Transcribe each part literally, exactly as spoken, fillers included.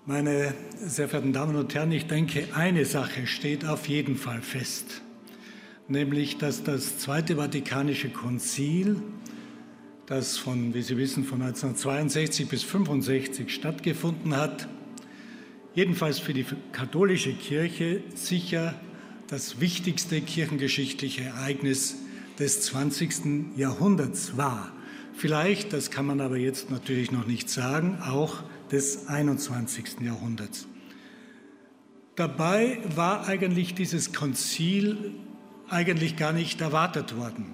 Meine sehr verehrten Damen und Herren, ich denke, eine Sache steht auf jeden Fall fest, nämlich, dass das Zweite Vatikanische Konzil, das von, wie Sie wissen, von neunzehnhundertzweiundsechzig bis fünfundsechzig stattgefunden hat, jedenfalls für die katholische Kirche sicher das wichtigste kirchengeschichtliche Ereignis des zwanzigsten Jahrhunderts war. Vielleicht, das kann man aber jetzt natürlich noch nicht sagen, auch des einundzwanzigsten Jahrhunderts. Dabei war eigentlich dieses Konzil eigentlich gar nicht erwartet worden.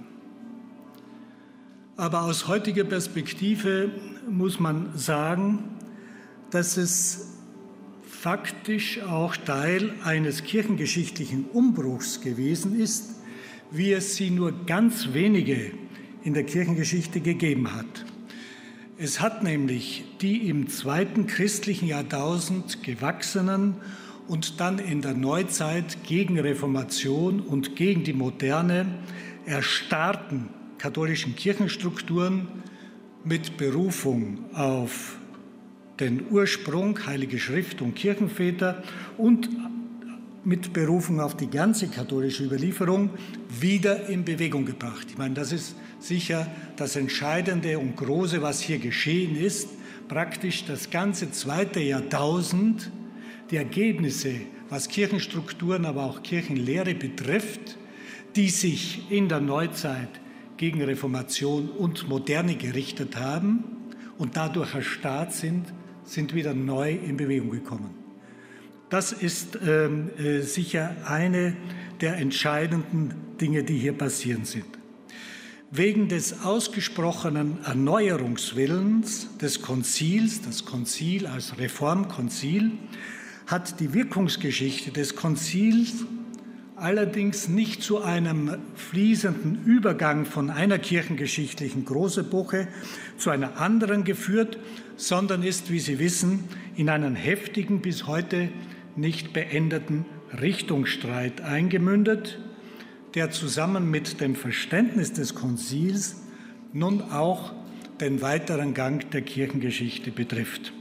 Aber aus heutiger Perspektive muss man sagen, dass es faktisch auch Teil eines kirchengeschichtlichen Umbruchs gewesen ist, wie es sie nur ganz wenige in der Kirchengeschichte gegeben hat. Es hat nämlich die im zweiten christlichen Jahrtausend gewachsenen und dann in der Neuzeit gegen Reformation und gegen die Moderne erstarrten katholischen Kirchenstrukturen mit Berufung auf den Ursprung, Heilige Schrift und Kirchenväter und mit Berufung auf die ganze katholische Überlieferung wieder in Bewegung gebracht. Ich meine, das ist sicher das Entscheidende und Große, was hier geschehen ist. Praktisch das ganze zweite Jahrtausend, die Ergebnisse, was Kirchenstrukturen, aber auch Kirchenlehre betrifft, die sich in der Neuzeit gegen Reformation und Moderne gerichtet haben und dadurch erstarrt sind, sind wieder neu in Bewegung gekommen. Das ist ähm, äh, sicher eine der entscheidenden Dinge, die hier passieren sind. Wegen des ausgesprochenen Erneuerungswillens des Konzils, das Konzil als Reformkonzil, hat die Wirkungsgeschichte des Konzils allerdings nicht zu einem fließenden Übergang von einer kirchengeschichtlichen Großepoche zu einer anderen geführt, sondern ist, wie Sie wissen, in einen heftigen, bis heute nicht beendeten Richtungsstreit eingemündet, der zusammen mit dem Verständnis des Konzils nun auch den weiteren Gang der Kirchengeschichte betrifft.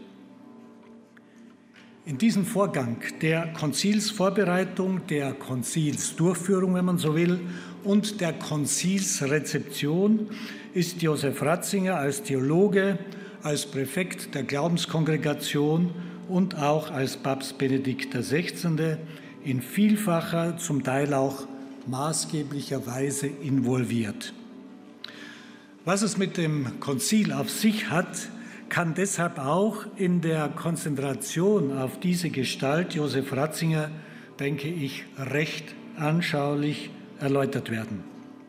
In diesem Vorgang der Konzilsvorbereitung, der Konzilsdurchführung, wenn man so will, und der Konzilsrezeption ist Josef Ratzinger als Theologe, als Präfekt der Glaubenskongregation und auch als Papst Benedikt der Sechzehnte in vielfacher, zum Teil auch maßgeblicher Weise involviert. Was es mit dem Konzil auf sich hat, kann deshalb auch in der Konzentration auf diese Gestalt Josef Ratzinger, denke ich, recht anschaulich erläutert werden.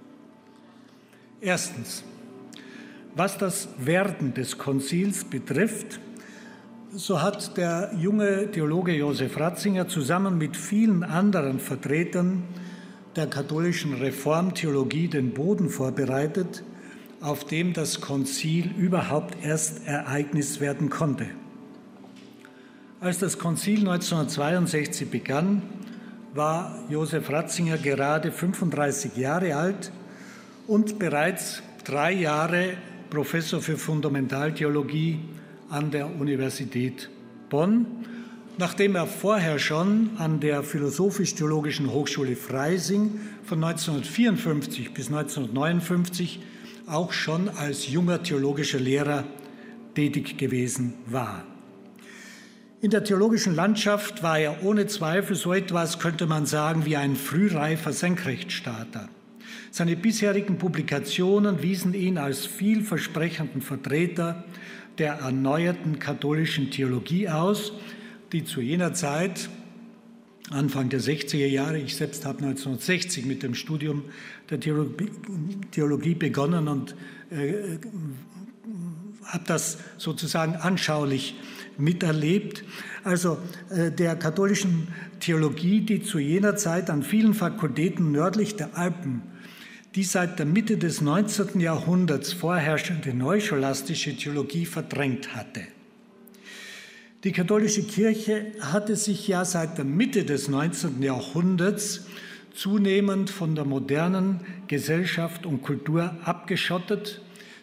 Erstens, was das Werden des Konzils betrifft, so hat der junge Theologe Josef Ratzinger zusammen mit vielen anderen Vertretern der katholischen Reformtheologie den Boden vorbereitet, auf dem das Konzil überhaupt erst Ereignis werden konnte. Als das Konzil neunzehnhundertzweiundsechzig begann, war Josef Ratzinger gerade fünfunddreißig Jahre alt und bereits drei Jahre Professor für Fundamentaltheologie an der Universität Bonn, nachdem er vorher schon an der Philosophisch-Theologischen Hochschule Freising von neunzehnhundertvierundfünfzig bis neunzehnhundertneunundfünfzig auch schon als junger theologischer Lehrer tätig gewesen war. In der theologischen Landschaft war er ohne Zweifel so etwas, könnte man sagen, wie ein frühreifer Senkrechtstarter. Seine bisherigen Publikationen wiesen ihn als vielversprechenden Vertreter der erneuerten katholischen Theologie aus, die zu jener Zeit, Anfang der sechziger Jahre, ich selbst habe neunzehnhundertsechzig mit dem Studium der Theologie, Theologie begonnen und äh, habe das sozusagen anschaulich miterlebt. Also äh, der katholischen Theologie, die zu jener Zeit an vielen Fakultäten nördlich der Alpen die seit der Mitte des neunzehnten Jahrhunderts vorherrschende neuscholastische Theologie verdrängt hatte. Die katholische Kirche hatte sich ja seit der Mitte des neunzehnten Jahrhunderts zunehmend von der modernen Gesellschaft und Kultur abgeschottet,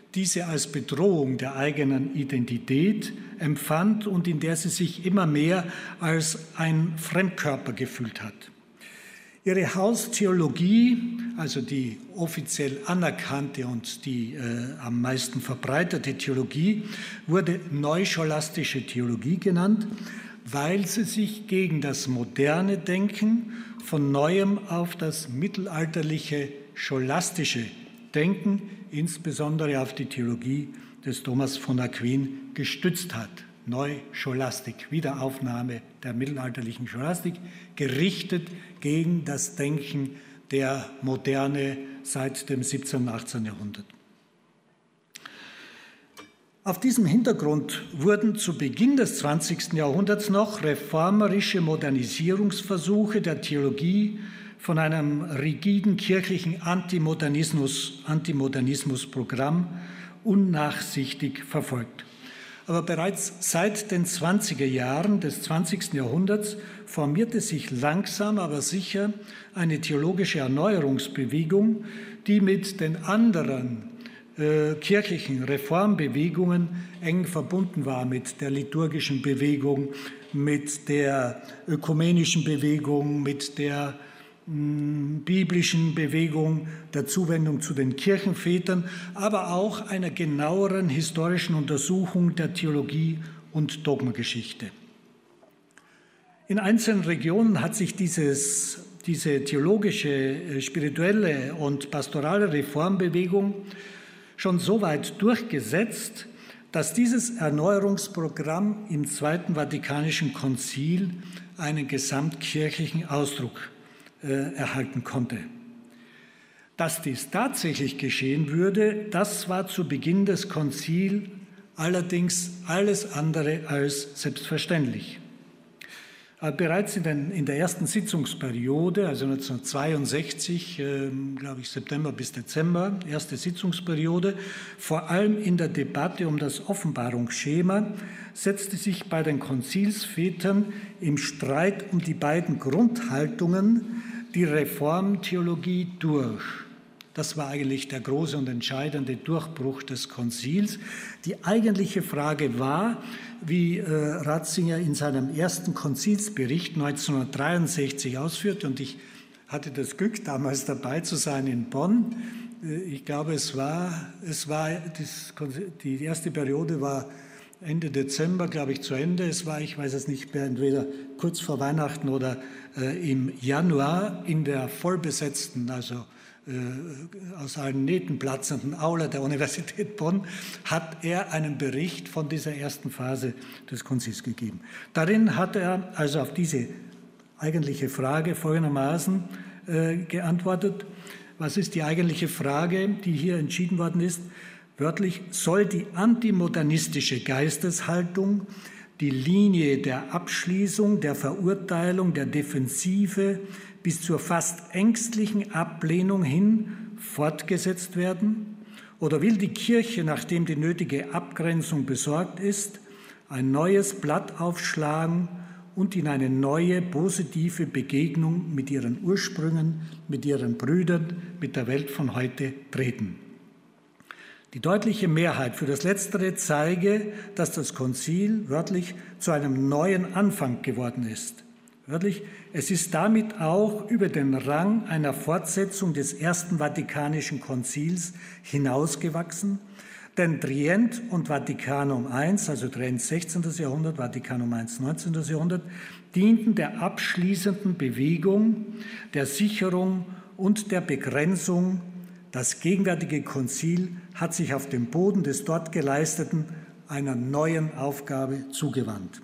diese als Bedrohung der eigenen Identität empfand und in der sie sich immer mehr als ein Fremdkörper gefühlt hat. Ihre Haustheologie, also die offiziell anerkannte und die äh, am meisten verbreitete Theologie, wurde neuscholastische Theologie genannt, weil sie sich gegen das moderne Denken von neuem auf das mittelalterliche scholastische Denken, insbesondere auf die Theologie des Thomas von Aquin, gestützt hat. Neuscholastik, Wiederaufnahme der mittelalterlichen Scholastik, gerichtet gegen das Denken der Moderne seit dem siebzehnten und achtzehnten Jahrhundert. Auf diesem Hintergrund wurden zu Beginn des zwanzigsten Jahrhunderts noch reformerische Modernisierungsversuche der Theologie von einem rigiden kirchlichen Antimodernismus, Antimodernismusprogramm unnachsichtig verfolgt. Aber bereits seit den zwanziger Jahren des zwanzigsten Jahrhunderts formierte sich langsam, aber sicher eine theologische Erneuerungsbewegung, die mit den anderen äh, kirchlichen Reformbewegungen eng verbunden war, mit der liturgischen Bewegung, mit der ökumenischen Bewegung, mit der biblischen Bewegung, der Zuwendung zu den Kirchenvätern, aber auch einer genaueren historischen Untersuchung der Theologie und Dogmengeschichte. In einzelnen Regionen hat sich dieses, diese theologische, spirituelle und pastorale Reformbewegung schon so weit durchgesetzt, dass dieses Erneuerungsprogramm im Zweiten Vatikanischen Konzil einen gesamtkirchlichen Ausdruck erhalten konnte. Dass dies tatsächlich geschehen würde, das war zu Beginn des Konzils allerdings alles andere als selbstverständlich. Bereits in, den, in der ersten Sitzungsperiode, also neunzehnhundertzweiundsechzig, äh, glaube ich September bis Dezember, erste Sitzungsperiode, vor allem in der Debatte um das Offenbarungsschema, setzte sich bei den Konzilsvätern im Streit um die beiden Grundhaltungen die Reformtheologie durch. Das war eigentlich der große und entscheidende Durchbruch des Konzils. Die eigentliche Frage war, wie äh, Ratzinger in seinem ersten Konzilsbericht neunzehnhundertdreiundsechzig ausführte, und ich hatte das Glück, damals dabei zu sein in Bonn. Ich glaube, es war, es war das, die erste Periode war Ende Dezember, glaube ich, zu Ende. Es war, ich weiß es nicht mehr, entweder kurz vor Weihnachten oder äh, im Januar in der vollbesetzten, also äh, aus allen Nähten platzenden Aula der Universität Bonn, hat er einen Bericht von dieser ersten Phase des Konzils gegeben. Darin hat er also auf diese eigentliche Frage folgendermaßen äh, geantwortet. Was ist die eigentliche Frage, die hier entschieden worden ist? Wörtlich, soll die antimodernistische Geisteshaltung die Linie der Abschließung, der Verurteilung, der Defensive bis zur fast ängstlichen Ablehnung hin fortgesetzt werden? Oder will die Kirche, nachdem die nötige Abgrenzung besorgt ist, ein neues Blatt aufschlagen und in eine neue positive Begegnung mit ihren Ursprüngen, mit ihren Brüdern, mit der Welt von heute treten? Die deutliche Mehrheit für das Letztere zeige, dass das Konzil wörtlich zu einem neuen Anfang geworden ist. Wörtlich, es ist damit auch über den Rang einer Fortsetzung des Ersten Vatikanischen Konzils hinausgewachsen, denn Trient und Vatikanum eins, also Trient sechzehnten Jahrhundert, Vatikanum eins neunzehnten Jahrhundert, dienten der abschließenden Bewegung, der Sicherung und der Begrenzung. Das gegenwärtige Konzil hat sich auf dem Boden des dort Geleisteten einer neuen Aufgabe zugewandt.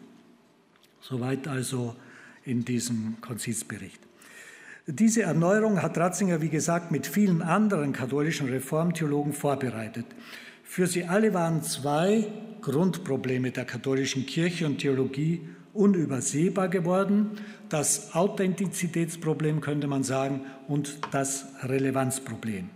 Soweit also in diesem Konzilsbericht. Diese Erneuerung hat Ratzinger, wie gesagt, mit vielen anderen katholischen Reformtheologen vorbereitet. Für sie alle waren zwei Grundprobleme der katholischen Kirche und Theologie unübersehbar geworden: das Authentizitätsproblem, könnte man sagen, und das Relevanzproblem.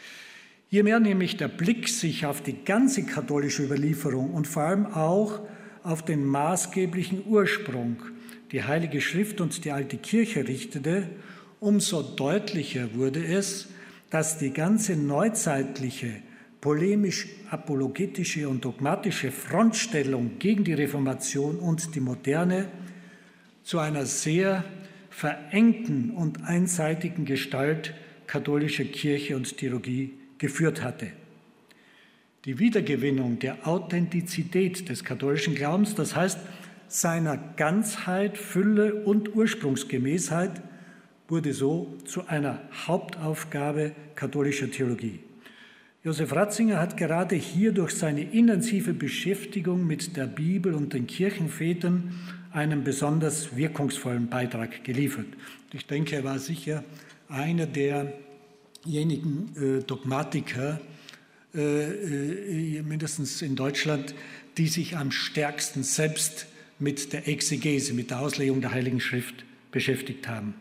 Je mehr nämlich der Blick sich auf die ganze katholische Überlieferung und vor allem auch auf den maßgeblichen Ursprung, die Heilige Schrift und die alte Kirche richtete, umso deutlicher wurde es, dass die ganze neuzeitliche polemisch-apologetische und dogmatische Frontstellung gegen die Reformation und die Moderne zu einer sehr verengten und einseitigen Gestalt katholischer Kirche und Theologie geführt hatte. Die Wiedergewinnung der Authentizität des katholischen Glaubens, das heißt seiner Ganzheit, Fülle und Ursprungsgemäßheit, wurde so zu einer Hauptaufgabe katholischer Theologie. Josef Ratzinger hat gerade hier durch seine intensive Beschäftigung mit der Bibel und den Kirchenvätern einen besonders wirkungsvollen Beitrag geliefert. Ich denke, er war sicher einer derjenigen äh, Dogmatiker, äh, äh, mindestens in Deutschland, die sich am stärksten selbst mit der Exegese, mit der Auslegung der Heiligen Schrift beschäftigt haben.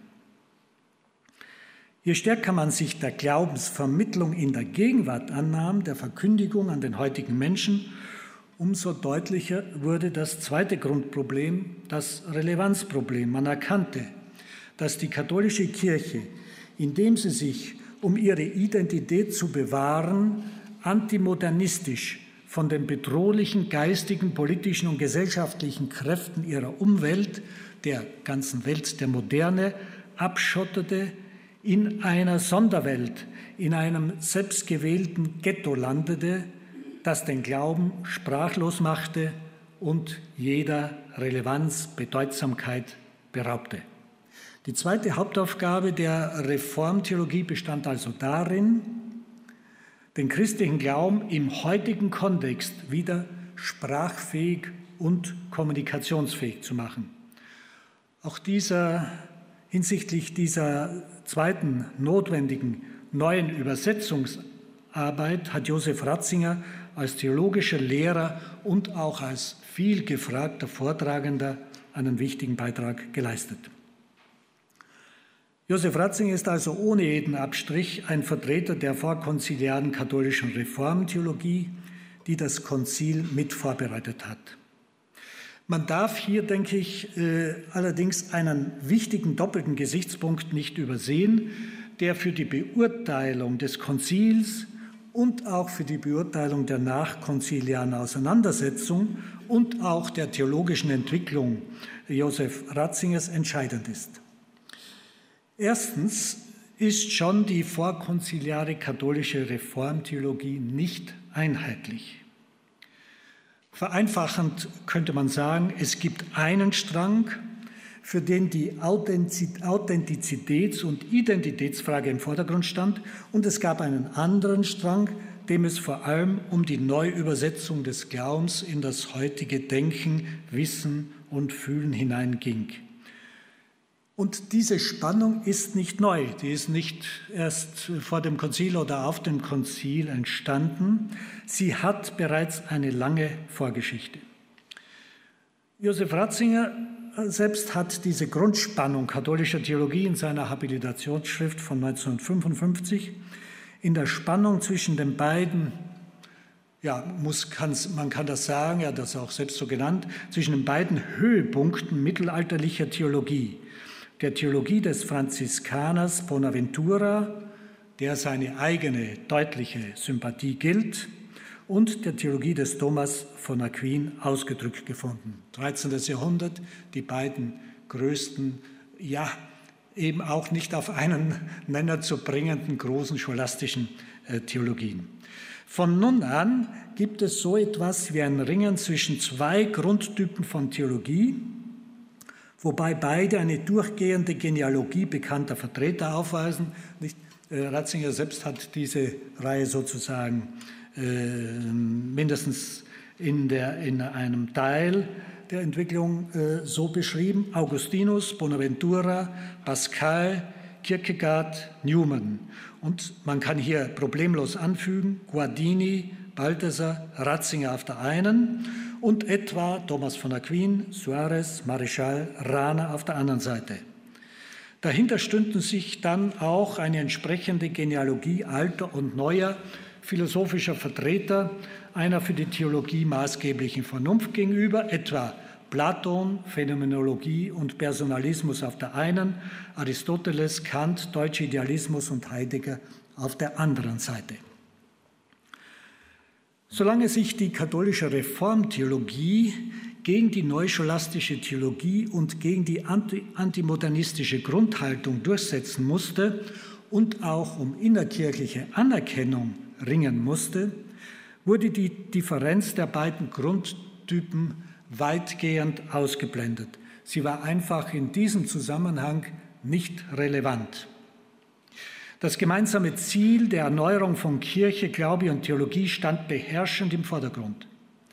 Je stärker man sich der Glaubensvermittlung in der Gegenwart annahm, der Verkündigung an den heutigen Menschen, umso deutlicher wurde das zweite Grundproblem, das Relevanzproblem. Man erkannte, dass die katholische Kirche, indem sie sich, um ihre Identität zu bewahren, antimodernistisch von den bedrohlichen geistigen, politischen und gesellschaftlichen Kräften ihrer Umwelt, der ganzen Welt der Moderne, abschottete, in einer Sonderwelt, in einem selbstgewählten Ghetto landete, das den Glauben sprachlos machte und jeder Relevanz, Bedeutsamkeit beraubte. Die zweite Hauptaufgabe der Reformtheologie bestand also darin, den christlichen Glauben im heutigen Kontext wieder sprachfähig und kommunikationsfähig zu machen. Auch dieser, hinsichtlich dieser zweiten notwendigen neuen Übersetzungsarbeit hat Josef Ratzinger als theologischer Lehrer und auch als viel gefragter Vortragender einen wichtigen Beitrag geleistet. Josef Ratzinger ist also ohne jeden Abstrich ein Vertreter der vorkonziliaren katholischen Reformtheologie, die das Konzil mit vorbereitet hat. Man darf hier, denke ich, äh, allerdings einen wichtigen doppelten Gesichtspunkt nicht übersehen, der für die Beurteilung des Konzils und auch für die Beurteilung der nachkonziliaren Auseinandersetzung und auch der theologischen Entwicklung Josef Ratzingers entscheidend ist. Erstens ist schon die vorkonziliare katholische Reformtheologie nicht einheitlich. Vereinfachend könnte man sagen, es gibt einen Strang, für den die Authentizitäts- und Identitätsfrage im Vordergrund stand, und es gab einen anderen Strang, dem es vor allem um die Neuübersetzung des Glaubens in das heutige Denken, Wissen und Fühlen hineinging. Und diese Spannung ist nicht neu, die ist nicht erst vor dem Konzil oder auf dem Konzil entstanden. Sie hat bereits eine lange Vorgeschichte. Josef Ratzinger selbst hat diese Grundspannung katholischer Theologie in seiner Habilitationsschrift von neunzehnhundertfünfundfünfzig in der Spannung zwischen den beiden, ja, muss, man kann das sagen, er hat das auch selbst so genannt, zwischen den beiden Höhepunkten mittelalterlicher Theologie, der Theologie des Franziskaners Bonaventura, der seine eigene deutliche Sympathie gilt, und der Theologie des Thomas von Aquin ausgedrückt gefunden. dreizehntes Jahrhundert, die beiden größten, ja, eben auch nicht auf einen Nenner zu bringenden großen scholastischen äh, Theologien. Von nun an gibt es so etwas wie ein Ringen zwischen zwei Grundtypen von Theologie, wobei beide eine durchgehende Genealogie bekannter Vertreter aufweisen. Nicht, äh, Ratzinger selbst hat diese Reihe sozusagen äh, mindestens in, der, in einem Teil der Entwicklung äh, so beschrieben: Augustinus, Bonaventura, Pascal, Kierkegaard, Newman. Und man kann hier problemlos anfügen: Guardini, Balthasar, Ratzinger auf der einen und etwa Thomas von Aquin, Suarez, Marischal, Rahner auf der anderen Seite. Dahinter stünden sich dann auch eine entsprechende Genealogie alter und neuer philosophischer Vertreter einer für die Theologie maßgeblichen Vernunft gegenüber, etwa Platon, Phänomenologie und Personalismus auf der einen, Aristoteles, Kant, deutscher Idealismus und Heidegger auf der anderen Seite. Solange sich die katholische Reformtheologie gegen die neuscholastische Theologie und gegen die anti- antimodernistische Grundhaltung durchsetzen musste und auch um innerkirchliche Anerkennung ringen musste, wurde die Differenz der beiden Grundtypen weitgehend ausgeblendet. Sie war einfach in diesem Zusammenhang nicht relevant. Das gemeinsame Ziel der Erneuerung von Kirche, Glaube und Theologie stand beherrschend im Vordergrund.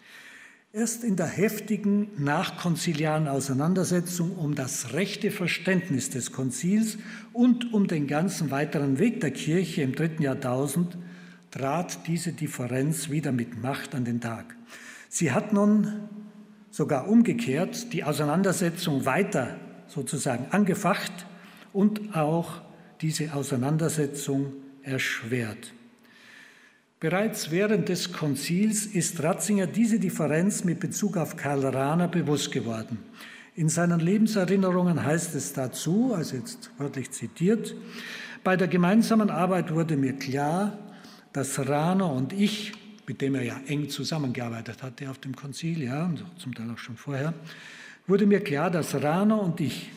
Erst in der heftigen nachkonziliaren Auseinandersetzung um das rechte Verständnis des Konzils und um den ganzen weiteren Weg der Kirche im dritten Jahrtausend trat diese Differenz wieder mit Macht an den Tag. Sie hat nun sogar umgekehrt die Auseinandersetzung weiter sozusagen angefacht und auch diese Auseinandersetzung erschwert. Bereits während des Konzils ist Ratzinger diese Differenz mit Bezug auf Karl Rahner bewusst geworden. In seinen Lebenserinnerungen heißt es dazu, also jetzt wörtlich zitiert, bei der gemeinsamen Arbeit wurde mir klar, dass Rahner und ich, mit dem er ja eng zusammengearbeitet hatte auf dem Konzil, ja, und zum Teil auch schon vorher, wurde mir klar, dass Rahner und ich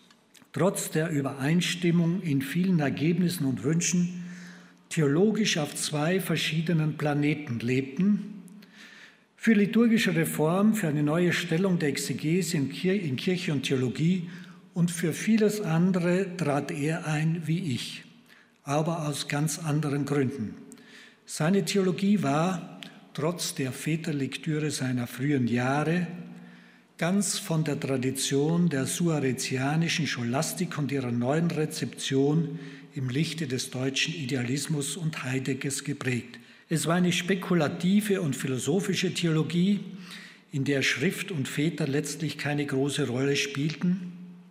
trotz der Übereinstimmung in vielen Ergebnissen und Wünschen theologisch auf zwei verschiedenen Planeten lebten. Für liturgische Reform, für eine neue Stellung der Exegese in Kirche und Theologie und für vieles andere trat er ein wie ich, aber aus ganz anderen Gründen. Seine Theologie war, trotz der Väterlektüre seiner frühen Jahre, ganz von der Tradition der suarezianischen Scholastik und ihrer neuen Rezeption im Lichte des deutschen Idealismus und Heideggers geprägt. Es war eine spekulative und philosophische Theologie, in der Schrift und Väter letztlich keine große Rolle spielten,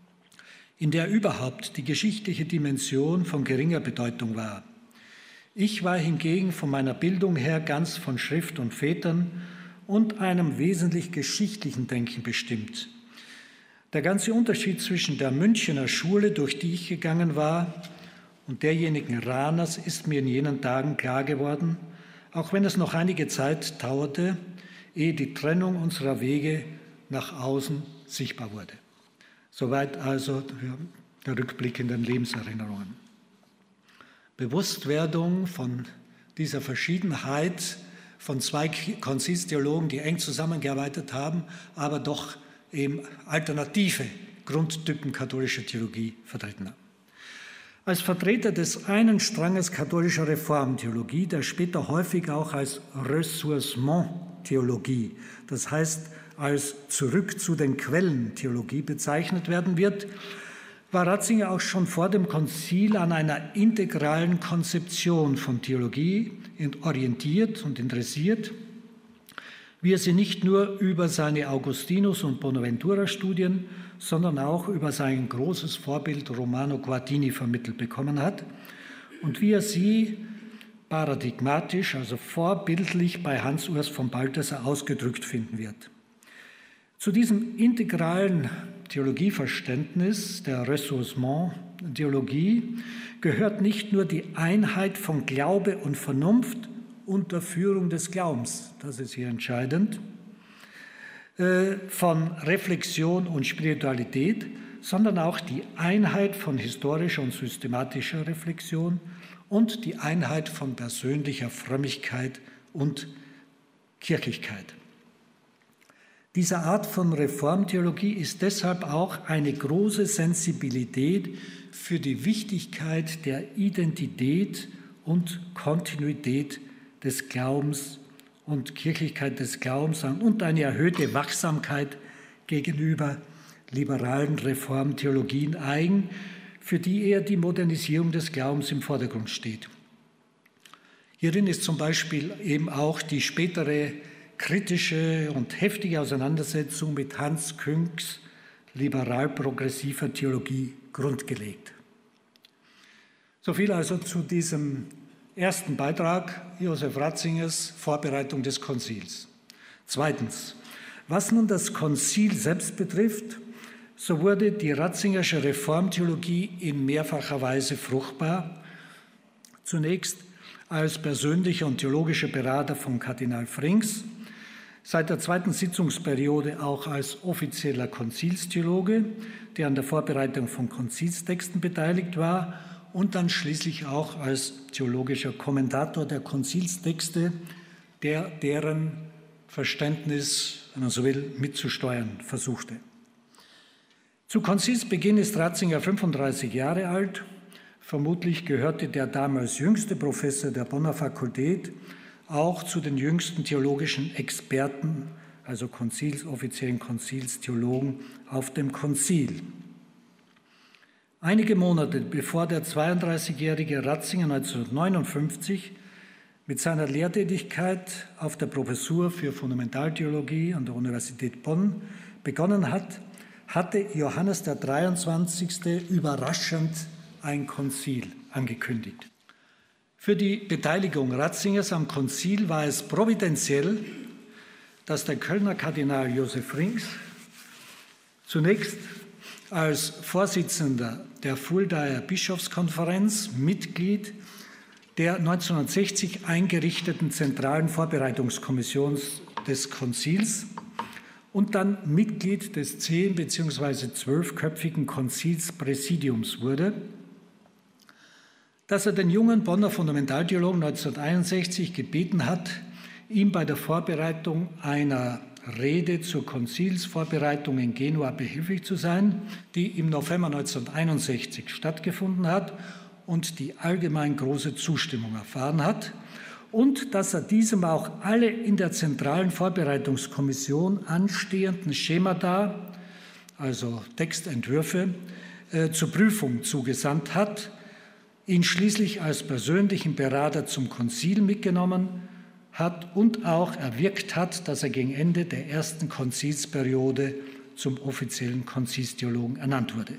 in der überhaupt die geschichtliche Dimension von geringer Bedeutung war. Ich war hingegen von meiner Bildung her ganz von Schrift und Vätern und einem wesentlich geschichtlichen Denken bestimmt. Der ganze Unterschied zwischen der Münchener Schule, durch die ich gegangen war, und derjenigen Rahners ist mir in jenen Tagen klar geworden, auch wenn es noch einige Zeit dauerte, ehe die Trennung unserer Wege nach außen sichtbar wurde. Soweit also der Rückblick in den Lebenserinnerungen. Bewusstwerdung von dieser Verschiedenheit von zwei Konzilstheologen, die eng zusammengearbeitet haben, aber doch eben alternative Grundtypen katholischer Theologie vertreten haben. Als Vertreter des einen Stranges katholischer Reformtheologie, der später häufig auch als Ressourcement-Theologie, das heißt als Zurück zu den Quellen-Theologie bezeichnet werden wird, war Ratzinger auch schon vor dem Konzil an einer integralen Konzeption von Theologie orientiert und interessiert, wie er sie nicht nur über seine Augustinus- und Bonaventura-Studien, sondern auch über sein großes Vorbild Romano Guardini vermittelt bekommen hat und wie er sie paradigmatisch, also vorbildlich bei Hans Urs von Balthasar ausgedrückt finden wird. Zu diesem integralen Theologieverständnis der Ressourcement-Theologie gehört nicht nur die Einheit von Glaube und Vernunft unter Führung des Glaubens, das ist hier entscheidend, von Reflexion und Spiritualität, sondern auch die Einheit von historischer und systematischer Reflexion und die Einheit von persönlicher Frömmigkeit und Kirchlichkeit. Diese Art von Reformtheologie ist deshalb auch eine große Sensibilität für die Wichtigkeit der Identität und Kontinuität des Glaubens und Kirchlichkeit des Glaubens und eine erhöhte Wachsamkeit gegenüber liberalen Reformtheologien eigen, für die eher die Modernisierung des Glaubens im Vordergrund steht. Hierin ist zum Beispiel eben auch die spätere kritische und heftige Auseinandersetzung mit Hans Künks liberal-progressiver Theologie grundgelegt. Soviel also zu diesem ersten Beitrag Josef Ratzingers, Vorbereitung des Konzils. Zweitens, was nun das Konzil selbst betrifft, so wurde die Ratzingersche Reformtheologie in mehrfacher Weise fruchtbar. Zunächst als persönlicher und theologischer Berater von Kardinal Frings, seit der zweiten Sitzungsperiode auch als offizieller Konzilstheologe, der an der Vorbereitung von Konzilstexten beteiligt war, und dann schließlich auch als theologischer Kommentator der Konzilstexte, der deren Verständnis, wenn man so will, mitzusteuern versuchte. Zu Konzilsbeginn ist Ratzinger fünfunddreißig Jahre alt. Vermutlich gehörte der damals jüngste Professor der Bonner Fakultät auch zu den jüngsten theologischen Experten, also Konzils, offiziellen Konzilstheologen auf dem Konzil. Einige Monate bevor der zweiunddreißigjährige Ratzinger neunzehnhundertneunundfünfzig mit seiner Lehrtätigkeit auf der Professur für Fundamentaltheologie an der Universität Bonn begonnen hat, hatte Johannes der dreiundzwanzigste überraschend ein Konzil angekündigt. Für die Beteiligung Ratzingers am Konzil war es providentiell, dass der Kölner Kardinal Josef Frings zunächst als Vorsitzender der Fuldaer Bischofskonferenz Mitglied der neunzehnhundertsechzig eingerichteten Zentralen Vorbereitungskommission des Konzils und dann Mitglied des zehn- bzw. zwölfköpfigen Konzilspräsidiums wurde, dass er den jungen Bonner Fundamentaltheologen neunzehnhunderteinundsechzig gebeten hat, ihm bei der Vorbereitung einer Rede zur Konzilsvorbereitung in Genua behilflich zu sein, die im November neunzehnhunderteinundsechzig stattgefunden hat und die allgemein große Zustimmung erfahren hat, und dass er diesem auch alle in der zentralen Vorbereitungskommission anstehenden Schemata, also Textentwürfe, äh, zur Prüfung zugesandt hat, ihn schließlich als persönlichen Berater zum Konzil mitgenommen hat und auch erwirkt hat, dass er gegen Ende der ersten Konzilsperiode zum offiziellen Konzilstheologen ernannt wurde.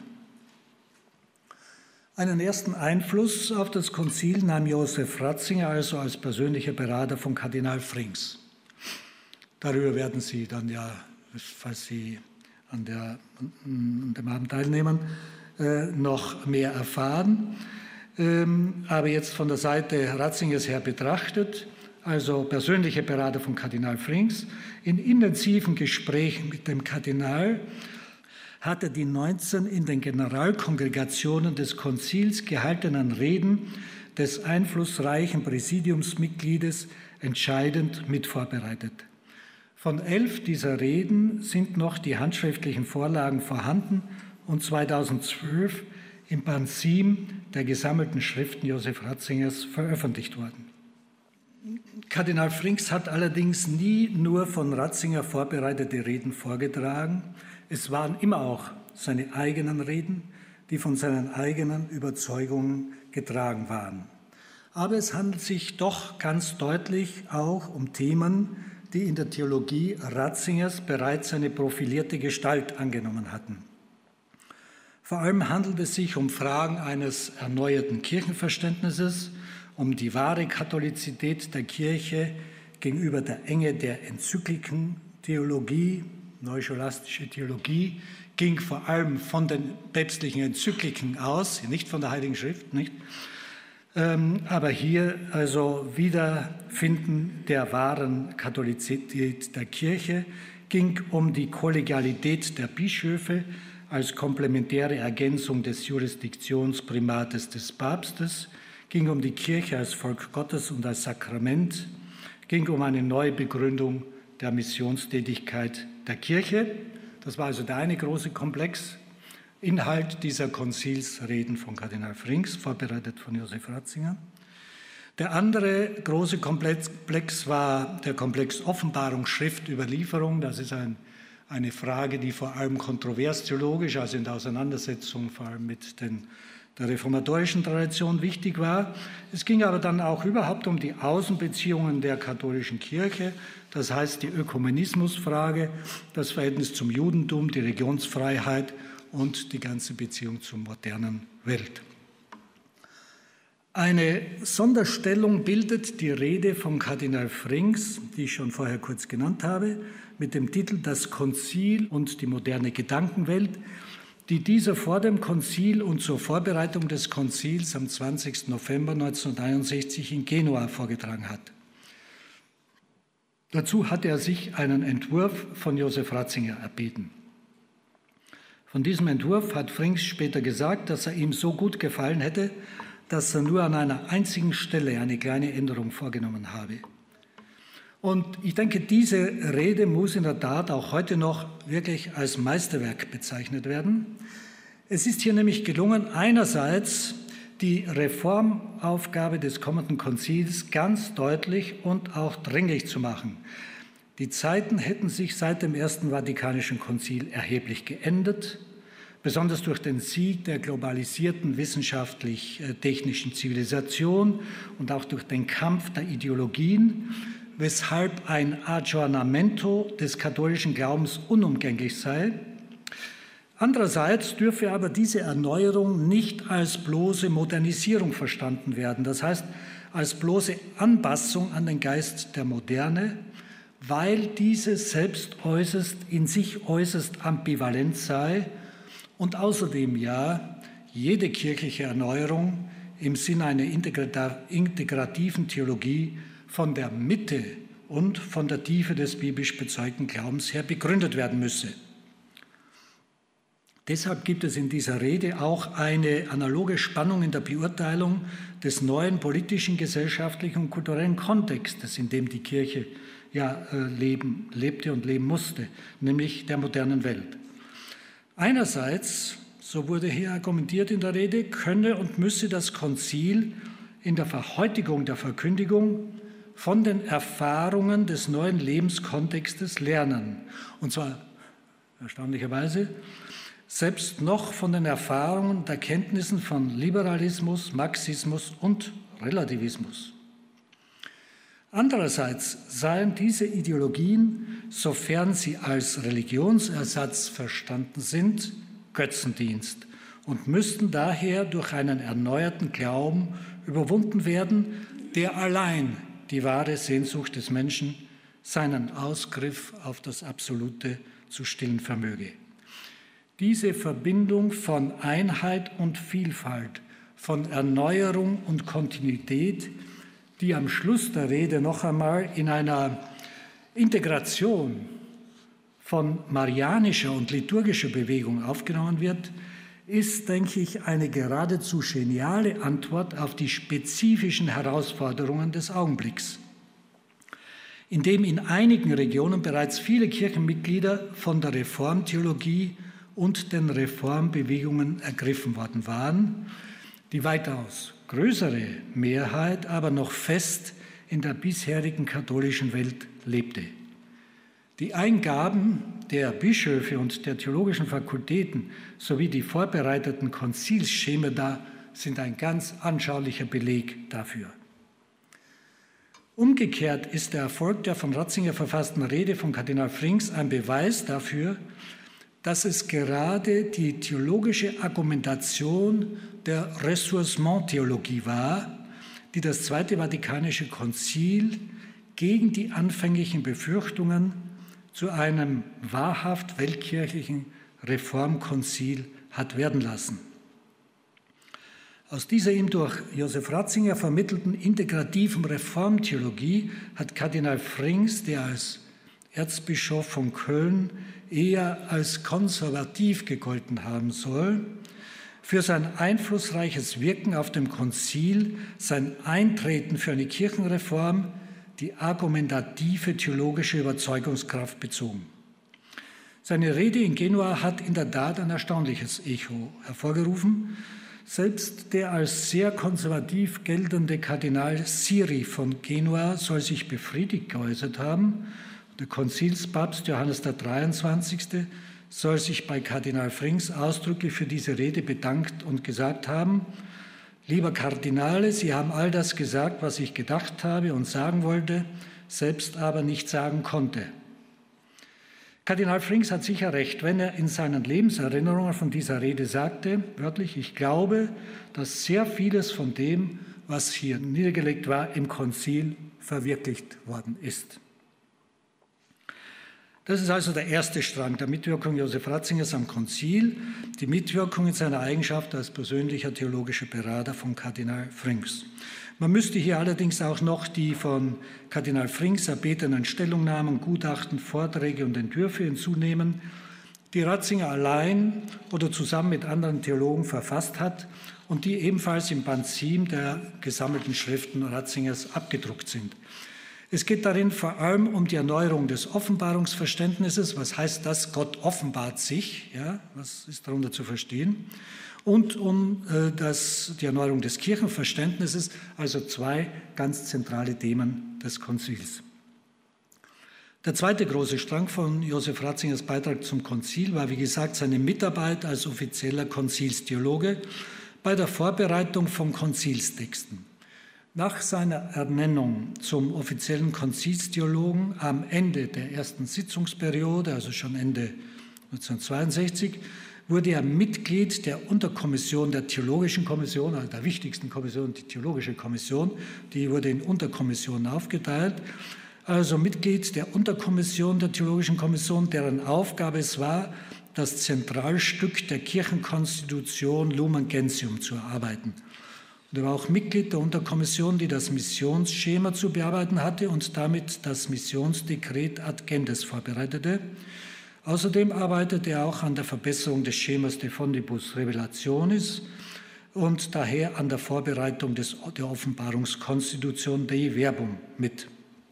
Einen ersten Einfluss auf das Konzil nahm Josef Ratzinger also als persönlicher Berater von Kardinal Frings. Darüber werden Sie dann ja, falls Sie an, der, an dem Abend teilnehmen, noch mehr erfahren. Aber jetzt von der Seite Ratzingers her betrachtet, also persönlicher Berater von Kardinal Frings, in intensiven Gesprächen mit dem Kardinal hat er die neunzehn in den Generalkongregationen des Konzils gehaltenen Reden des einflussreichen Präsidiumsmitgliedes entscheidend mitvorbereitet. Von elf dieser Reden sind noch die handschriftlichen Vorlagen vorhanden und zweitausendzwölf im Band sieben der gesammelten Schriften Josef Ratzingers veröffentlicht worden. Kardinal Frings hat allerdings nie nur von Ratzinger vorbereitete Reden vorgetragen. Es waren immer auch seine eigenen Reden, die von seinen eigenen Überzeugungen getragen waren. Aber es handelt sich doch ganz deutlich auch um Themen, die in der Theologie Ratzingers bereits eine profilierte Gestalt angenommen hatten. Vor allem handelt es sich um Fragen eines erneuerten Kirchenverständnisses, um die wahre Katholizität der Kirche gegenüber der Enge der Enzyklikentheologie. Neuscholastische Theologie ging vor allem von den päpstlichen Enzykliken aus, nicht von der Heiligen Schrift, nicht? Ähm, aber hier also Wiederfinden der wahren Katholizität der Kirche, ging um die Kollegialität der Bischöfe als komplementäre Ergänzung des Jurisdiktionsprimates des Papstes, ging um die Kirche als Volk Gottes und als Sakrament, ging um eine Neubegründung der Missionstätigkeit der Kirche. Das war also der eine große Komplex, Inhalt dieser Konzilsreden von Kardinal Frings, vorbereitet von Josef Ratzinger. Der andere große Komplex war der Komplex Offenbarung, Schrift, Überlieferung. Das ist ein, eine Frage, die vor allem kontrovers theologisch, also in der Auseinandersetzung vor allem mit den der reformatorischen Tradition wichtig war. Es ging aber dann auch überhaupt um die Außenbeziehungen der katholischen Kirche, das heißt die Ökumenismusfrage, das Verhältnis zum Judentum, die Religionsfreiheit und die ganze Beziehung zur modernen Welt. Eine Sonderstellung bildet die Rede von Kardinal Frings, die ich schon vorher kurz genannt habe, mit dem Titel Das Konzil und die moderne Gedankenwelt, die dieser vor dem Konzil und zur Vorbereitung des Konzils am zwanzigsten November neunzehnhunderteinundsechzig in Genua vorgetragen hat. Dazu hatte er sich einen Entwurf von Josef Ratzinger erbeten. Von diesem Entwurf hat Frings später gesagt, dass er ihm so gut gefallen hätte, dass er nur an einer einzigen Stelle eine kleine Änderung vorgenommen habe. Und ich denke, diese Rede muss in der Tat auch heute noch wirklich als Meisterwerk bezeichnet werden. Es ist hier nämlich gelungen, einerseits die Reformaufgabe des kommenden Konzils ganz deutlich und auch dringlich zu machen. Die Zeiten hätten sich seit dem Ersten Vatikanischen Konzil erheblich geändert, besonders durch den Sieg der globalisierten wissenschaftlich-technischen Zivilisation und auch durch den Kampf der Ideologien, weshalb ein Aggiornamento des katholischen Glaubens unumgänglich sei. Andererseits dürfe aber diese Erneuerung nicht als bloße Modernisierung verstanden werden, das heißt als bloße Anpassung an den Geist der Moderne, weil diese selbst äußerst in sich äußerst ambivalent sei und außerdem ja jede kirchliche Erneuerung im Sinne einer integrativen Theologie von der Mitte und von der Tiefe des biblisch bezeugten Glaubens her begründet werden müsse. Deshalb gibt es in dieser Rede auch eine analoge Spannung in der Beurteilung des neuen politischen, gesellschaftlichen und kulturellen Kontextes, in dem die Kirche ja leben, lebte und leben musste, nämlich der modernen Welt. Einerseits, so wurde hier argumentiert in der Rede, könne und müsse das Konzil in der Verhäutigung der Verkündigung von den Erfahrungen des neuen Lebenskontextes lernen. Und zwar erstaunlicherweise selbst noch von den Erfahrungen und Erkenntnissen von Liberalismus, Marxismus und Relativismus. Andererseits seien diese Ideologien, sofern sie als Religionsersatz verstanden sind, Götzendienst und müssten daher durch einen erneuerten Glauben überwunden werden, der allein die wahre Sehnsucht des Menschen, seinen Ausgriff auf das Absolute zu stillen vermöge. Diese Verbindung von Einheit und Vielfalt, von Erneuerung und Kontinuität, die am Schluss der Rede noch einmal in einer Integration von marianischer und liturgischer Bewegung aufgenommen wird, ist, denke ich, eine geradezu geniale Antwort auf die spezifischen Herausforderungen des Augenblicks, indem in einigen Regionen bereits viele Kirchenmitglieder von der Reformtheologie und den Reformbewegungen ergriffen worden waren, die weitaus größere Mehrheit aber noch fest in der bisherigen katholischen Welt lebte. Die Eingaben der Bischöfe und der theologischen Fakultäten sowie die vorbereiteten Konzilsschemata sind ein ganz anschaulicher Beleg dafür. Umgekehrt ist der Erfolg der von Ratzinger verfassten Rede von Kardinal Frings ein Beweis dafür, dass es gerade die theologische Argumentation der Ressourcement-Theologie war, die das Zweite Vatikanische Konzil gegen die anfänglichen Befürchtungen zu einem wahrhaft weltkirchlichen Reformkonzil hat werden lassen. Aus dieser ihm durch Josef Ratzinger vermittelten integrativen Reformtheologie hat Kardinal Frings, der als Erzbischof von Köln eher als konservativ gegolten haben soll, für sein einflussreiches Wirken auf dem Konzil, sein Eintreten für eine Kirchenreform, die argumentative theologische Überzeugungskraft bezogen. Seine Rede in Genua hat in der Tat ein erstaunliches Echo hervorgerufen. Selbst der als sehr konservativ geltende Kardinal Siri von Genua soll sich befriedigt geäußert haben. Der Konzilspapst Johannes der dreiundzwanzigste soll sich bei Kardinal Frings ausdrücklich für diese Rede bedankt und gesagt haben: Lieber Kardinale, Sie haben all das gesagt, was ich gedacht habe und sagen wollte, selbst aber nicht sagen konnte. Kardinal Frings hat sicher recht, wenn er in seinen Lebenserinnerungen von dieser Rede sagte, wörtlich: Ich glaube, dass sehr vieles von dem, was hier niedergelegt war, im Konzil verwirklicht worden ist. Das ist also der erste Strang der Mitwirkung Josef Ratzingers am Konzil, die Mitwirkung in seiner Eigenschaft als persönlicher theologischer Berater von Kardinal Frings. Man müsste hier allerdings auch noch die von Kardinal Frings erbetenen Stellungnahmen, Gutachten, Vorträge und Entwürfe hinzunehmen, die Ratzinger allein oder zusammen mit anderen Theologen verfasst hat und die ebenfalls im Band sieben der gesammelten Schriften Ratzingers abgedruckt sind. Es geht darin vor allem um die Erneuerung des Offenbarungsverständnisses. Was heißt das? Gott offenbart sich. Ja, was ist darunter zu verstehen? Und um äh, das, die Erneuerung des Kirchenverständnisses, also zwei ganz zentrale Themen des Konzils. Der zweite große Strang von Josef Ratzingers Beitrag zum Konzil war, wie gesagt, seine Mitarbeit als offizieller Konzilstheologe bei der Vorbereitung von Konzilstexten. Nach seiner Ernennung zum offiziellen Konzilstheologen am Ende der ersten Sitzungsperiode, also schon Ende neunzehnhundertzweiundsechzig, wurde er Mitglied der Unterkommission der Theologischen Kommission, also der wichtigsten Kommission, die Theologische Kommission. Die wurde in Unterkommissionen aufgeteilt. Also Mitglied der Unterkommission der Theologischen Kommission, deren Aufgabe es war, das Zentralstück der Kirchenkonstitution Lumen Gentium zu erarbeiten. Und er war auch Mitglied der Unterkommission, die das Missionsschema zu bearbeiten hatte und damit das Missionsdekret ad gentes vorbereitete. Außerdem arbeitete er auch an der Verbesserung des Schemas de Fondibus Revelationis und daher an der Vorbereitung des, der Offenbarungskonstitution Dei Verbum mit.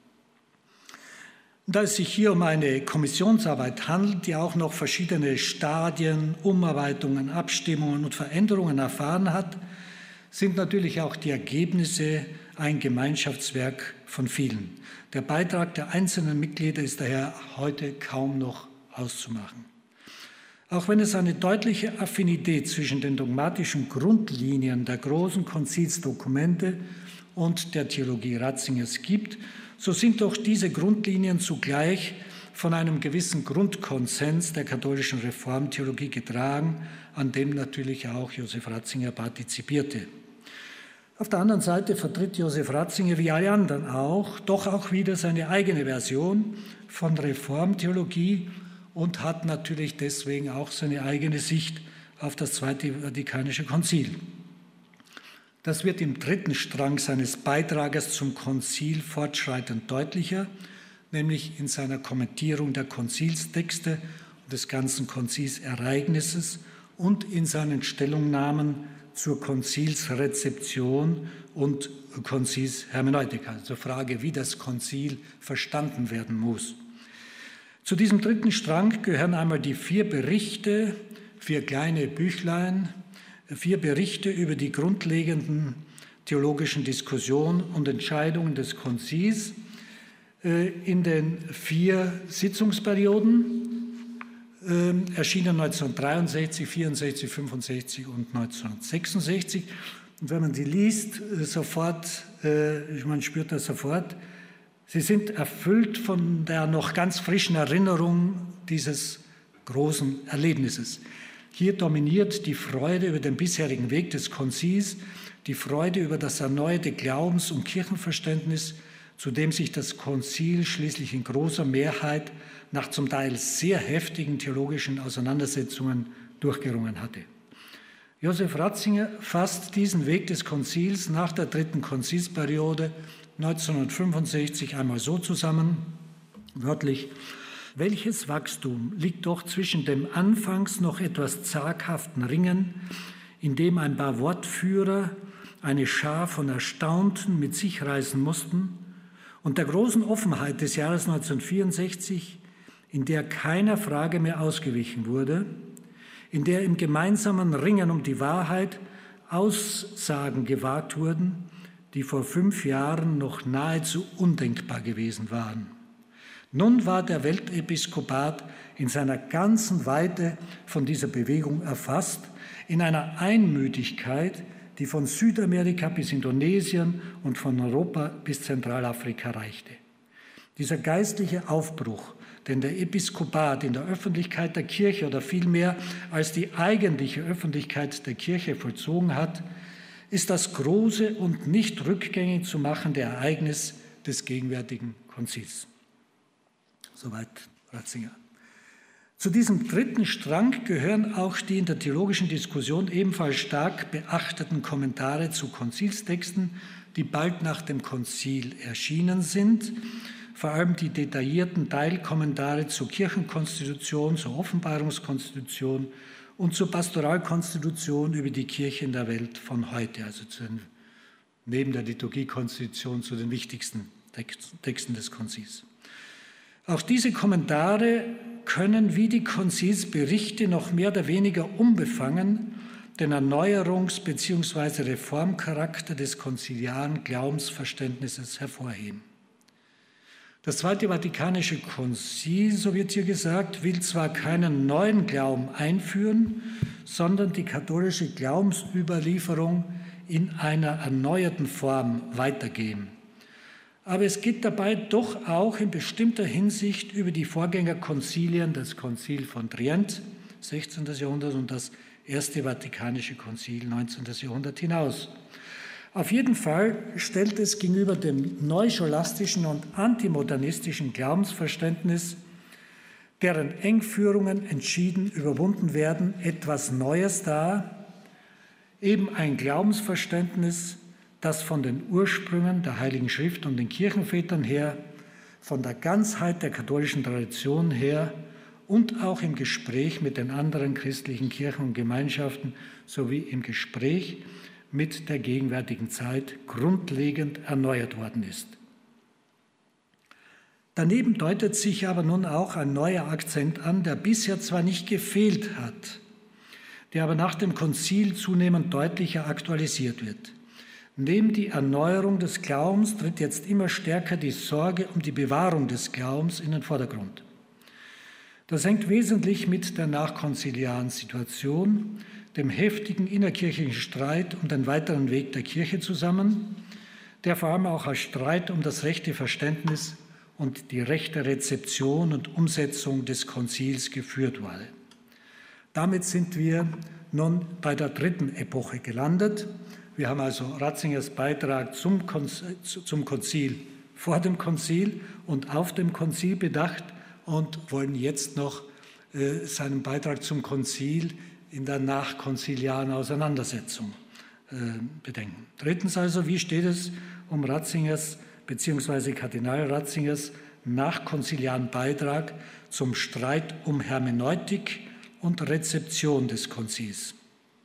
Da es sich hier um eine Kommissionsarbeit handelt, die auch noch verschiedene Stadien, Umarbeitungen, Abstimmungen und Veränderungen erfahren hat, sind natürlich auch die Ergebnisse ein Gemeinschaftswerk von vielen. Der Beitrag der einzelnen Mitglieder ist daher heute kaum noch auszumachen. Auch wenn es eine deutliche Affinität zwischen den dogmatischen Grundlinien der großen Konzilsdokumente und der Theologie Ratzingers gibt, so sind doch diese Grundlinien zugleich von einem gewissen Grundkonsens der katholischen Reformtheologie getragen, an dem natürlich auch Josef Ratzinger partizipierte. Auf der anderen Seite vertritt Josef Ratzinger, wie alle anderen auch, doch auch wieder seine eigene Version von Reformtheologie und hat natürlich deswegen auch seine eigene Sicht auf das Zweite Vatikanische Konzil. Das wird im dritten Strang seines Beitrages zum Konzil fortschreitend deutlicher, nämlich in seiner Kommentierung der Konzilstexte und des ganzen Konzilsereignisses und in seinen Stellungnahmen zur Konzilsrezeption und Konzilshermeneutika, zur Frage, wie das Konzil verstanden werden muss. Zu diesem dritten Strang gehören einmal die vier Berichte, vier kleine Büchlein, vier Berichte über die grundlegenden theologischen Diskussionen und Entscheidungen des Konzils in den vier Sitzungsperioden, erschienen neunzehnhundertdreiundsechzig, vierundsechzig, fünfundsechzig und neunzehnhundertsechsundsechzig. Und wenn man die liest, sofort, man spürt das sofort, sie sind erfüllt von der noch ganz frischen Erinnerung dieses großen Erlebnisses. Hier dominiert die Freude über den bisherigen Weg des Konzils, die Freude über das erneuerte Glaubens- und Kirchenverständnis, zu dem sich das Konzil schließlich in großer Mehrheit nach zum Teil sehr heftigen theologischen Auseinandersetzungen durchgerungen hatte. Josef Ratzinger fasst diesen Weg des Konzils nach der dritten Konzilsperiode neunzehnhundertfünfundsechzig einmal so zusammen, wörtlich: Welches Wachstum liegt doch zwischen dem anfangs noch etwas zaghaften Ringen, in dem ein paar Wortführer eine Schar von Erstaunten mit sich reißen mussten, und der großen Offenheit des Jahres neunzehnhundertvierundsechzig, in der keiner Frage mehr ausgewichen wurde, in der im gemeinsamen Ringen um die Wahrheit Aussagen gewagt wurden, die vor fünf Jahren noch nahezu undenkbar gewesen waren. Nun war der Weltepiskopat in seiner ganzen Weite von dieser Bewegung erfasst, in einer Einmütigkeit, die von Südamerika bis Indonesien und von Europa bis Zentralafrika reichte. Dieser geistliche Aufbruch, den der Episkopat in der Öffentlichkeit der Kirche oder vielmehr als die eigentliche Öffentlichkeit der Kirche vollzogen hat, ist das große und nicht rückgängig zu machende Ereignis des gegenwärtigen Konzils. Soweit Ratzinger. Zu diesem dritten Strang gehören auch die in der theologischen Diskussion ebenfalls stark beachteten Kommentare zu Konzilstexten, die bald nach dem Konzil erschienen sind, vor allem die detaillierten Teilkommentare zur Kirchenkonstitution, zur Offenbarungskonstitution und zur Pastoralkonstitution über die Kirche in der Welt von heute, also zu den, neben der Liturgiekonstitution zu den wichtigsten Texten des Konzils. Auch diese Kommentare können wie die Konzilsberichte noch mehr oder weniger unbefangen den Erneuerungs- bzw. Reformcharakter des konziliaren Glaubensverständnisses hervorheben. Das Zweite Vatikanische Konzil, so wird hier gesagt, will zwar keinen neuen Glauben einführen, sondern die katholische Glaubensüberlieferung in einer erneuerten Form weitergeben. Aber es geht dabei doch auch in bestimmter Hinsicht über die Vorgängerkonzilien, das Konzil von Trient, sechzehnten. Jahrhundert, und das Erste Vatikanische Konzil, neunzehnten. Jahrhundert hinaus. Auf jeden Fall stellt es gegenüber dem neuscholastischen und antimodernistischen Glaubensverständnis, deren Engführungen entschieden überwunden werden, etwas Neues dar, eben ein Glaubensverständnis, das von den Ursprüngen der Heiligen Schrift und den Kirchenvätern her, von der Ganzheit der katholischen Tradition her und auch im Gespräch mit den anderen christlichen Kirchen und Gemeinschaften sowie im Gespräch mit der gegenwärtigen Zeit grundlegend erneuert worden ist. Daneben deutet sich aber nun auch ein neuer Akzent an, der bisher zwar nicht gefehlt hat, der aber nach dem Konzil zunehmend deutlicher aktualisiert wird. Neben die Erneuerung des Glaubens tritt jetzt immer stärker die Sorge um die Bewahrung des Glaubens in den Vordergrund. Das hängt wesentlich mit der nachkonziliaren Situation, dem heftigen innerkirchlichen Streit um den weiteren Weg der Kirche zusammen, der vor allem auch als Streit um das rechte Verständnis und die rechte Rezeption und Umsetzung des Konzils geführt wurde. Damit sind wir nun bei der dritten Epoche gelandet. Wir haben also Ratzingers Beitrag zum Konzil, zum Konzil vor dem Konzil und auf dem Konzil bedacht und wollen jetzt noch äh, seinen Beitrag zum Konzil in der nachkonziliaren Auseinandersetzung äh, bedenken. Drittens also, wie steht es um Ratzingers bzw. Kardinal Ratzingers nachkonziliaren Beitrag zum Streit um Hermeneutik und Rezeption des Konzils?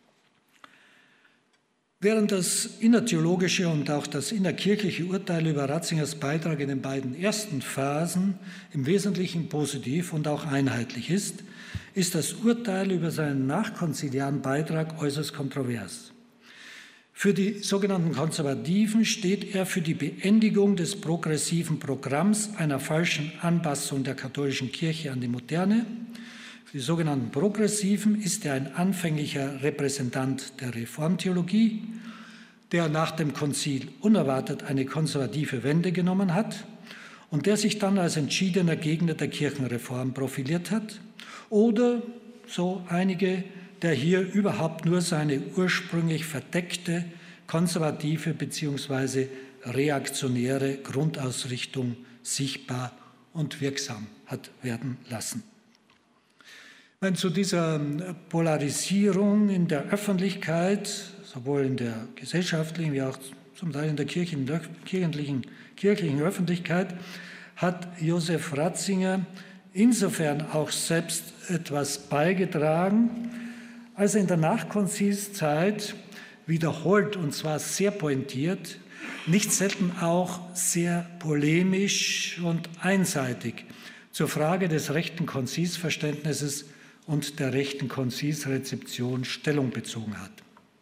Während das innertheologische und auch das innerkirchliche Urteil über Ratzingers Beitrag in den beiden ersten Phasen im Wesentlichen positiv und auch einheitlich ist, ist das Urteil über seinen nachkonziliaren Beitrag äußerst kontrovers. Für die sogenannten Konservativen steht er für die Beendigung des progressiven Programms einer falschen Anpassung der katholischen Kirche an die Moderne. Für die sogenannten Progressiven ist er ein anfänglicher Repräsentant der Reformtheologie, der nach dem Konzil unerwartet eine konservative Wende genommen hat und der sich dann als entschiedener Gegner der Kirchenreform profiliert hat, oder, so einige, der hier überhaupt nur seine ursprünglich verdeckte konservative bzw. reaktionäre Grundausrichtung sichtbar und wirksam hat werden lassen. Wenn zu dieser Polarisierung in der Öffentlichkeit, sowohl in der gesellschaftlichen wie auch zum Teil in der kirchlichen, kirchlichen Öffentlichkeit, hat Josef Ratzinger insofern auch selbst etwas beigetragen, als er in der Nachkonzilszeit wiederholt, und zwar sehr pointiert, nicht selten auch sehr polemisch und einseitig zur Frage des rechten Konzilsverständnisses und der rechten Konzilsrezeption Stellung bezogen hat.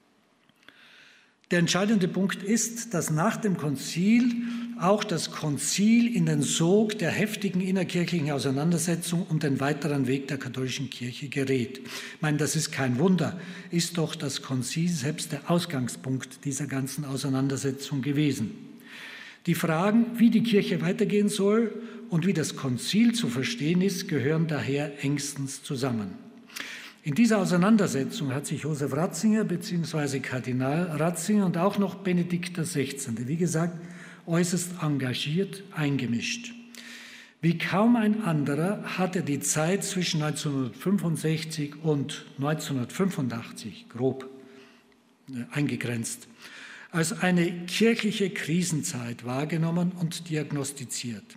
Der entscheidende Punkt ist, dass nach dem Konzil auch das Konzil in den Sog der heftigen innerkirchlichen Auseinandersetzung um den weiteren Weg der katholischen Kirche gerät. Ich meine, das ist kein Wunder, ist doch das Konzil selbst der Ausgangspunkt dieser ganzen Auseinandersetzung gewesen. Die Fragen, wie die Kirche weitergehen soll und wie das Konzil zu verstehen ist, gehören daher engstens zusammen. In dieser Auseinandersetzung hat sich Josef Ratzinger bzw. Kardinal Ratzinger und auch noch Benedikt der Sechzehnte, wie gesagt, äußerst engagiert eingemischt. Wie kaum ein anderer hat er die Zeit zwischen neunzehnhundertfünfundsechzig und neunzehnhundertfünfundachtzig grob eingegrenzt als eine kirchliche Krisenzeit wahrgenommen und diagnostiziert.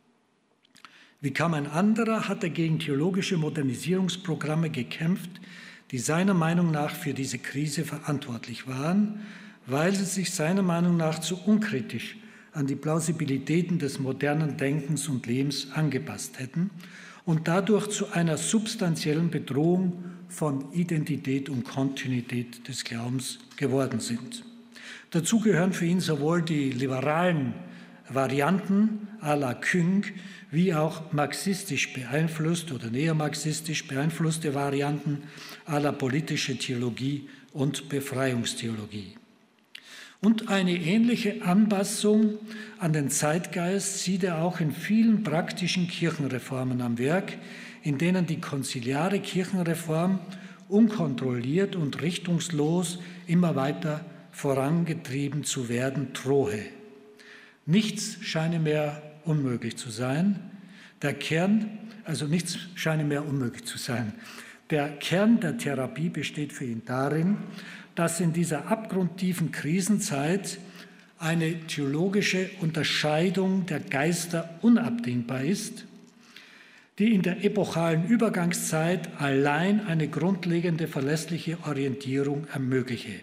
Wie kaum ein anderer hat er gegen theologische Modernisierungsprogramme gekämpft, die seiner Meinung nach für diese Krise verantwortlich waren, weil sie sich seiner Meinung nach zu unkritisch an die Plausibilitäten des modernen Denkens und Lebens angepasst hätten und dadurch zu einer substanziellen Bedrohung von Identität und Kontinuität des Glaubens geworden sind. Dazu gehören für ihn sowohl die liberalen Varianten à la Küng wie auch marxistisch beeinflusste oder neomarxistisch beeinflusste Varianten à la politische Theologie und Befreiungstheologie. Und eine ähnliche Anpassung an den Zeitgeist sieht er auch in vielen praktischen Kirchenreformen am Werk, in denen die konziliare Kirchenreform unkontrolliert und richtungslos immer weiter vorangetrieben zu werden drohe. Nichts scheine mehr unmöglich zu sein. Der Kern, also nichts scheine mehr unmöglich zu sein. Der Kern der Therapie besteht für ihn darin, dass in dieser abgrundtiefen Krisenzeit eine theologische Unterscheidung der Geister unabdingbar ist, die in der epochalen Übergangszeit allein eine grundlegende verlässliche Orientierung ermögliche.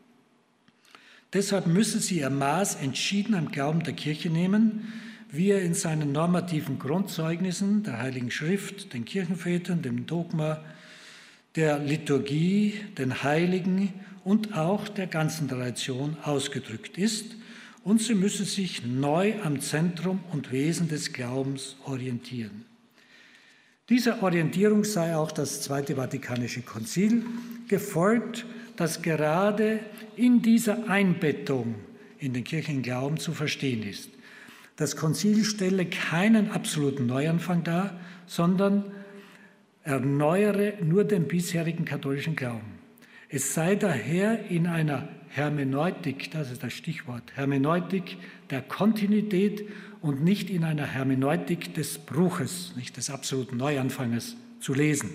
Deshalb müsse sie ihr Maß entschieden am Glauben der Kirche nehmen, wie er in seinen normativen Grundzeugnissen der Heiligen Schrift, den Kirchenvätern, dem Dogma, der Liturgie, den Heiligen und auch der ganzen Tradition ausgedrückt ist, und sie müsse sich neu am Zentrum und Wesen des Glaubens orientieren. Dieser Orientierung sei auch das Zweite Vatikanische Konzil gefolgt, das gerade in dieser Einbettung in den kirchlichen Glauben zu verstehen ist. Das Konzil stelle keinen absoluten Neuanfang dar, sondern erneuere nur den bisherigen katholischen Glauben. Es sei daher in einer Hermeneutik, das ist das Stichwort, Hermeneutik der Kontinuität und nicht in einer Hermeneutik des Bruches, nicht des absoluten Neuanfanges zu lesen.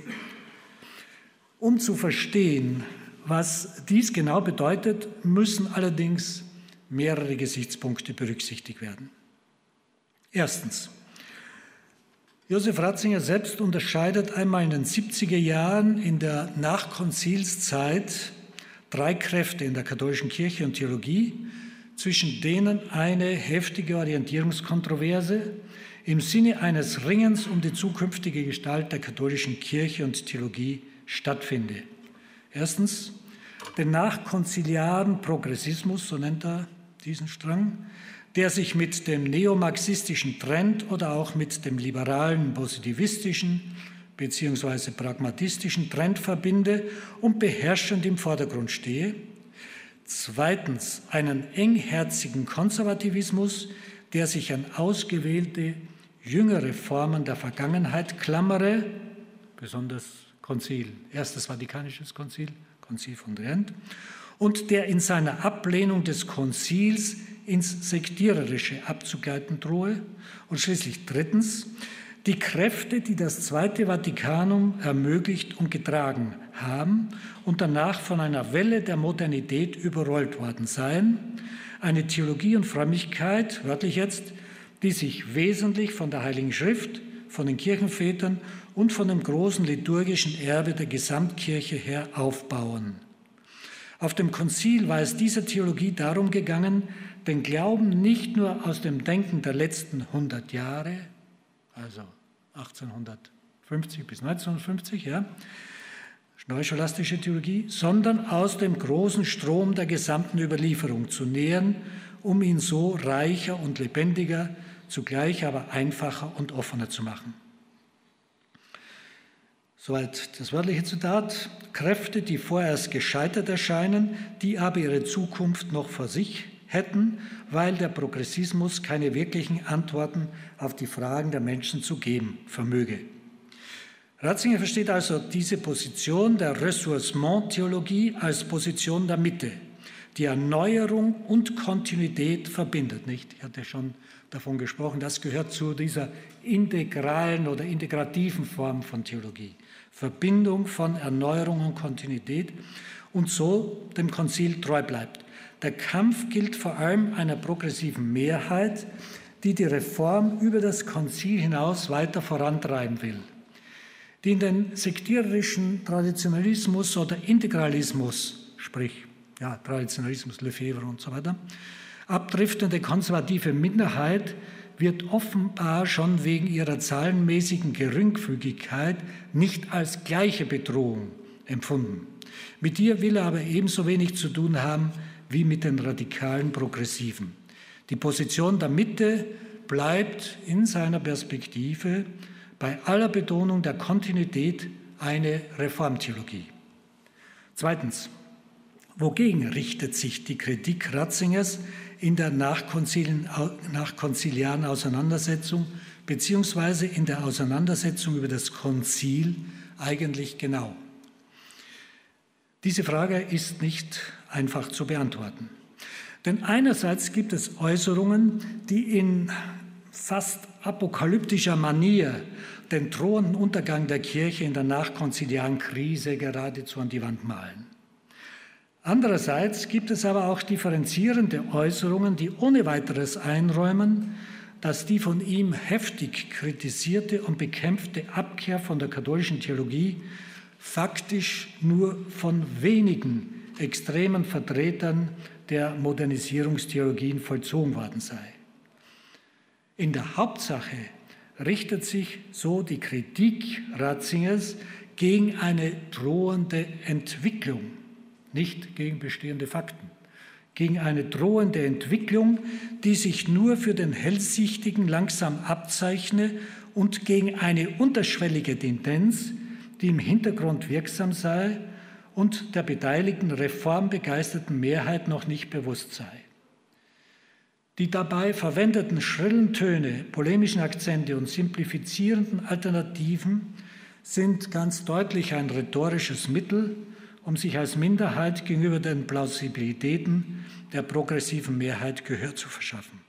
Um zu verstehen, was dies genau bedeutet, müssen allerdings mehrere Gesichtspunkte berücksichtigt werden. Erstens. Josef Ratzinger selbst unterscheidet einmal in den siebziger Jahren in der Nachkonzilszeit drei Kräfte in der katholischen Kirche und Theologie, zwischen denen eine heftige Orientierungskontroverse im Sinne eines Ringens um die zukünftige Gestalt der katholischen Kirche und Theologie stattfinde. Erstens, den nachkonziliaren Progressismus, so nennt er diesen Strang, der sich mit dem neomarxistischen Trend oder auch mit dem liberalen positivistischen bzw. pragmatistischen Trend verbinde und beherrschend im Vordergrund stehe. Zweitens, einen engherzigen Konservativismus, der sich an ausgewählte jüngere Formen der Vergangenheit klammere, besonders Konzil, erstes Vatikanisches Konzil, Konzil von Trient, und der in seiner Ablehnung des Konzils ins Sektiererische abzugleiten drohe. Und schließlich drittens, die Kräfte, die das Zweite Vatikanum ermöglicht und getragen haben und danach von einer Welle der Modernität überrollt worden seien, eine Theologie und Frömmigkeit, wörtlich jetzt, die sich wesentlich von der Heiligen Schrift, von den Kirchenvätern und von dem großen liturgischen Erbe der Gesamtkirche her aufbauen. Auf dem Konzil war es dieser Theologie darum gegangen, den Glauben nicht nur aus dem Denken der letzten hundert Jahre, also achtzehnhundertfünfzig bis neunzehnhundertfünfzig, ja, neuscholastische Theologie, sondern aus dem großen Strom der gesamten Überlieferung zu nähern, um ihn so reicher und lebendiger, zugleich aber einfacher und offener zu machen. Soweit das wörtliche Zitat. Kräfte, die vorerst gescheitert erscheinen, die aber ihre Zukunft noch vor sich hätten, weil der Progressismus keine wirklichen Antworten auf die Fragen der Menschen zu geben vermöge. Ratzinger versteht also diese Position der Ressourcement-Theologie als Position der Mitte, die Erneuerung und Kontinuität verbindet. Nicht? Ich hatte schon davon gesprochen, das gehört zu dieser integralen oder integrativen Form von Theologie. Verbindung von Erneuerung und Kontinuität und so dem Konzil treu bleibt. Der Kampf gilt vor allem einer progressiven Mehrheit, die die Reform über das Konzil hinaus weiter vorantreiben will, die in den sektiererischen Traditionalismus oder Integralismus, sprich ja, Traditionalismus, Lefebvre und so weiter, abdriftende konservative Minderheit wird offenbar schon wegen ihrer zahlenmäßigen Geringfügigkeit nicht als gleiche Bedrohung empfunden. Mit ihr will er aber ebenso wenig zu tun haben wie mit den radikalen Progressiven. Die Position der Mitte bleibt in seiner Perspektive bei aller Betonung der Kontinuität eine Reformtheologie. Zweitens, wogegen richtet sich die Kritik Ratzingers in der nachkonziliaren Auseinandersetzung beziehungsweise in der Auseinandersetzung über das Konzil eigentlich genau? Diese Frage ist nicht einfach zu beantworten. Denn einerseits gibt es Äußerungen, die in fast apokalyptischer Manier den drohenden Untergang der Kirche in der nachkonziliaren Krise geradezu an die Wand malen. Andererseits gibt es aber auch differenzierende Äußerungen, die ohne weiteres einräumen, dass die von ihm heftig kritisierte und bekämpfte Abkehr von der katholischen Theologie faktisch nur von wenigen extremen Vertretern der Modernisierungstheologien vollzogen worden sei. In der Hauptsache richtet sich so die Kritik Ratzingers gegen eine drohende Entwicklung, nicht gegen bestehende Fakten, gegen eine drohende Entwicklung, die sich nur für den Hellsichtigen langsam abzeichne und gegen eine unterschwellige Tendenz, die im Hintergrund wirksam sei und der beteiligten reformbegeisterten Mehrheit noch nicht bewusst sei. Die dabei verwendeten schrillen Töne, polemischen Akzente und simplifizierenden Alternativen sind ganz deutlich ein rhetorisches Mittel, um sich als Minderheit gegenüber den Plausibilitäten der progressiven Mehrheit Gehör zu verschaffen.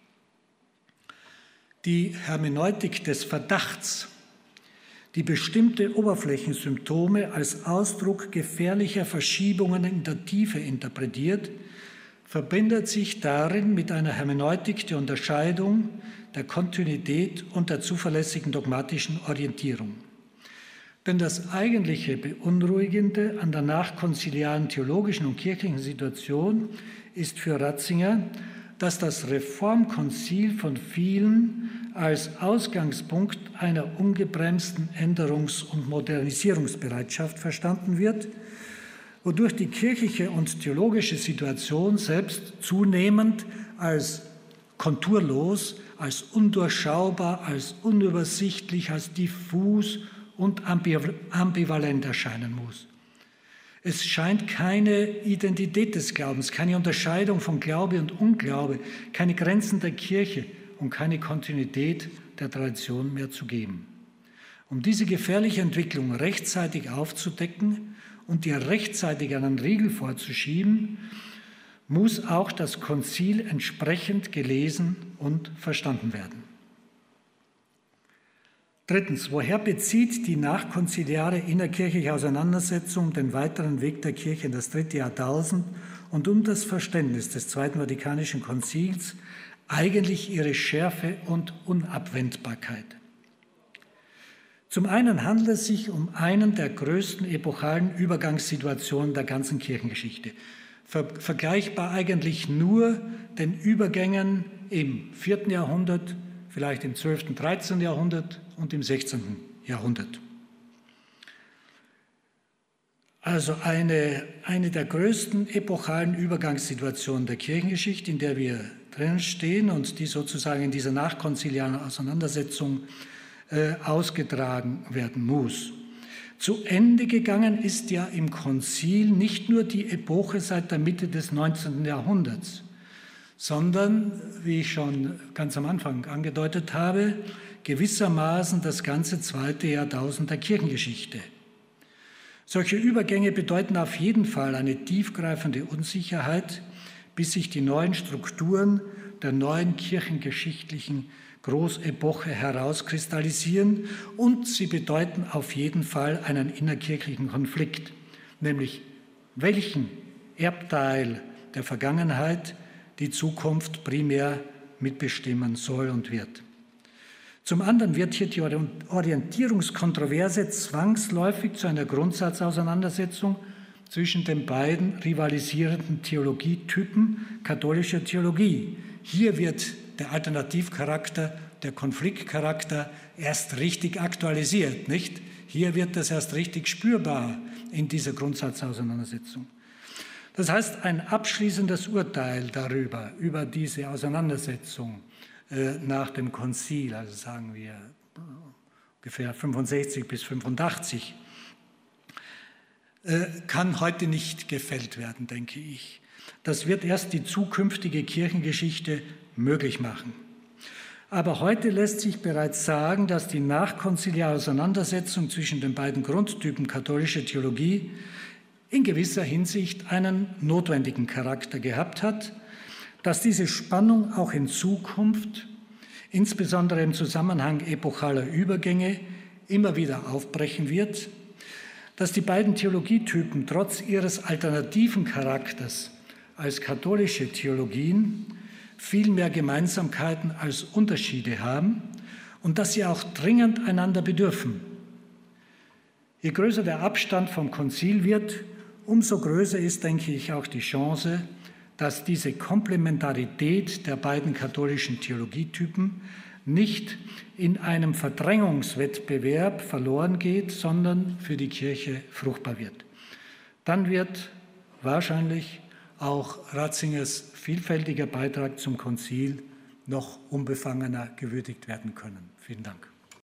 Die Hermeneutik des Verdachts, die bestimmte Oberflächensymptome als Ausdruck gefährlicher Verschiebungen in der Tiefe interpretiert, verbindet sich darin mit einer Hermeneutik der Unterscheidung, der Kontinuität und der zuverlässigen dogmatischen Orientierung. Denn das eigentliche Beunruhigende an der nachkonziliaren theologischen und kirchlichen Situation ist für Ratzinger, dass das Reformkonzil von vielen als Ausgangspunkt einer ungebremsten Änderungs- und Modernisierungsbereitschaft verstanden wird, wodurch die kirchliche und theologische Situation selbst zunehmend als konturlos, als undurchschaubar, als unübersichtlich, als diffus und ambivalent erscheinen muss. Es scheint keine Identität des Glaubens, keine Unterscheidung von Glaube und Unglaube, keine Grenzen der Kirche und keine Kontinuität der Tradition mehr zu geben. Um diese gefährliche Entwicklung rechtzeitig aufzudecken und ihr rechtzeitig einen Riegel vorzuschieben, muss auch das Konzil entsprechend gelesen und verstanden werden. Drittens, woher bezieht die nachkonziliare innerkirchliche Auseinandersetzung den weiteren Weg der Kirche in das dritte Jahrtausend und um das Verständnis des Zweiten Vatikanischen Konzils eigentlich ihre Schärfe und Unabwendbarkeit? Zum einen handelt es sich um einen der größten epochalen Übergangssituationen der ganzen Kirchengeschichte, ver- vergleichbar eigentlich nur den Übergängen im vierten Jahrhundert, vielleicht im zwölften, dreizehnten Jahrhundert und im sechzehnten Jahrhundert. Also eine, eine der größten epochalen Übergangssituationen der Kirchengeschichte, in der wir drinnen stehen und die sozusagen in dieser nachkonziliaren Auseinandersetzung äh, ausgetragen werden muss. Zu Ende gegangen ist ja im Konzil nicht nur die Epoche seit der Mitte des neunzehnten Jahrhunderts, sondern, wie ich schon ganz am Anfang angedeutet habe, gewissermaßen das ganze zweite Jahrtausend der Kirchengeschichte. Solche Übergänge bedeuten auf jeden Fall eine tiefgreifende Unsicherheit, bis sich die neuen Strukturen der neuen kirchengeschichtlichen Großepoche herauskristallisieren, und sie bedeuten auf jeden Fall einen innerkirchlichen Konflikt, nämlich welchen Erbteil der Vergangenheit die Zukunft primär mitbestimmen soll und wird. Zum anderen wird hier die Orientierungskontroverse zwangsläufig zu einer Grundsatzauseinandersetzung zwischen den beiden rivalisierenden Theologietypen katholischer Theologie. Hier wird der Alternativcharakter, der Konfliktcharakter erst richtig aktualisiert, nicht? Hier wird das erst richtig spürbar in dieser Grundsatzauseinandersetzung. Das heißt, ein abschließendes Urteil darüber, über diese Auseinandersetzung äh, nach dem Konzil, also sagen wir ungefähr fünfundsechzig bis fünfundachtzig, äh, kann heute nicht gefällt werden, denke ich. Das wird erst die zukünftige Kirchengeschichte möglich machen. Aber heute lässt sich bereits sagen, dass die nachkonziliare Auseinandersetzung zwischen den beiden Grundtypen katholischer Theologie in gewisser Hinsicht einen notwendigen Charakter gehabt hat, dass diese Spannung auch in Zukunft, insbesondere im Zusammenhang epochaler Übergänge, immer wieder aufbrechen wird, dass die beiden Theologietypen trotz ihres alternativen Charakters als katholische Theologien viel mehr Gemeinsamkeiten als Unterschiede haben und dass sie auch dringend einander bedürfen. Je größer der Abstand vom Konzil wird, umso größer ist, denke ich, auch die Chance, dass diese Komplementarität der beiden katholischen Theologietypen nicht in einem Verdrängungswettbewerb verloren geht, sondern für die Kirche fruchtbar wird. Dann wird wahrscheinlich auch Ratzingers vielfältiger Beitrag zum Konzil noch unbefangener gewürdigt werden können. Vielen Dank.